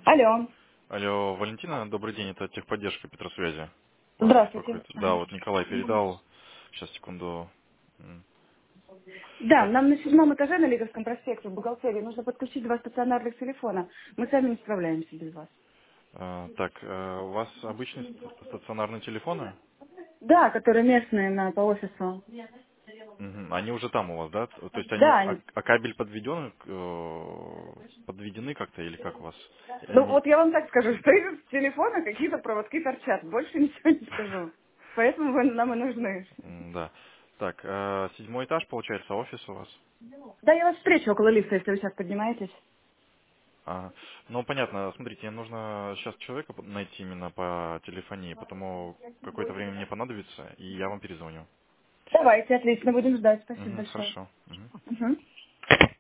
Алло. Алло, Валентина, добрый день, это техподдержка Петросвязи. Вас Здравствуйте. беспокоит. Да, Ага. вот Николай передал. Сейчас, секунду. Да, Так, нам на седьмом этаже на Лиговском проспекте в бухгалтерии нужно подключить два стационарных телефона. Мы сами не справляемся без вас. у вас обычные стационарные телефоны? Да, которые местные по офису. Мгм. Они уже там у вас, да? То есть они, Да, а кабель подведен, подведены как-то или как у вас? Или ну они... вот я вам так скажу, что из телефона какие-то проводки торчат. Больше ничего не скажу. Поэтому вы нам и нужны. Да. Так, седьмой этаж, получается, офис у вас? Да, я вас встречу около лифта, если вы сейчас поднимаетесь. Ага. Ну, понятно. Смотрите, мне нужно сейчас человека найти именно по телефонии, потому какое-то время мне понадобится, и я вам перезвоню. Давайте, отлично, будем ждать. Спасибо Мгм, большое. хорошо. Мгм. Мгм.